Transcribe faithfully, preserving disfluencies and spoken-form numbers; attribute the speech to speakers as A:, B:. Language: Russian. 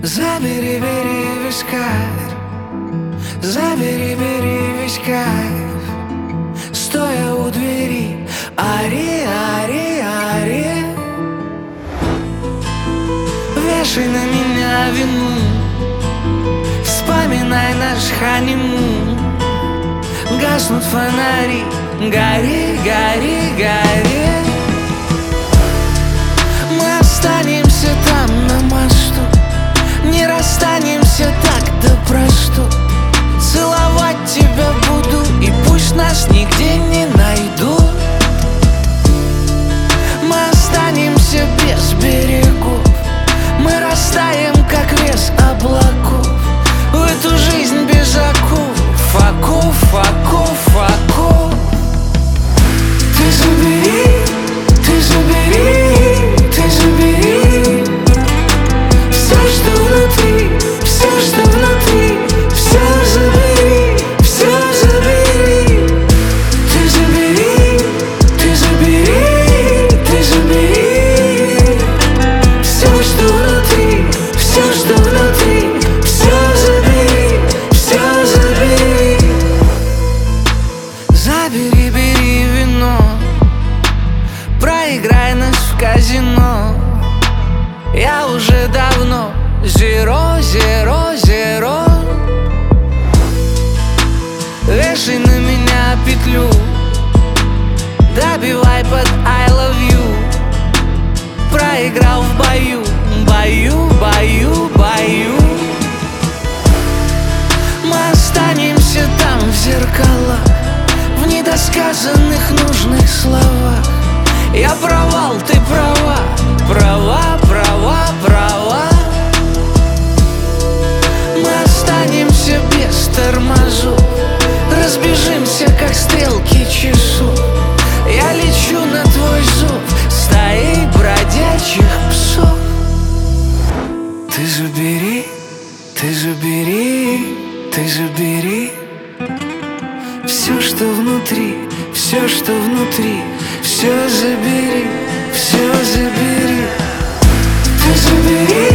A: Забери, бери весь кайф, забери, бери весь кайф. Стоя у двери, ари, ари, ари. Вешай на меня вину, вспоминай наш ханимун. Гаснут фонари, гори, гори, гори. Мы останемся там на мосту, не расстанемся так да просто. Целовать тебя буду, и пусть нас нигде не найдут. Мы останемся без берегов, мы растаем, как вес облаков. В эту жизнь без оков, оков, оков, оков. Ты забери, ты забери, ты забери все, что внутри, все, что внутри, все забери, все забери. Ты забери, ты забери, ты забери все, что внутри, все, что внутри, все забери, все забери. Забери, бери вино, проиграй нас в казино. Я уже давно zero, zero, zero. Вешай на меня петлю, добивай под I love you. Проиграл в бою, бою, бою, бою. Мы останемся там в зеркалах, в недосказанных нужных словах. Я провал, ты права, права, права, права. Мы останемся без тормозов, разбежимся, как стрелки часов. Я лечу на твой зов стаей бродячих псов. Ты забери, ты забери, ты забери все, что внутри, все, что внутри, все забери, все забери. Ты забери.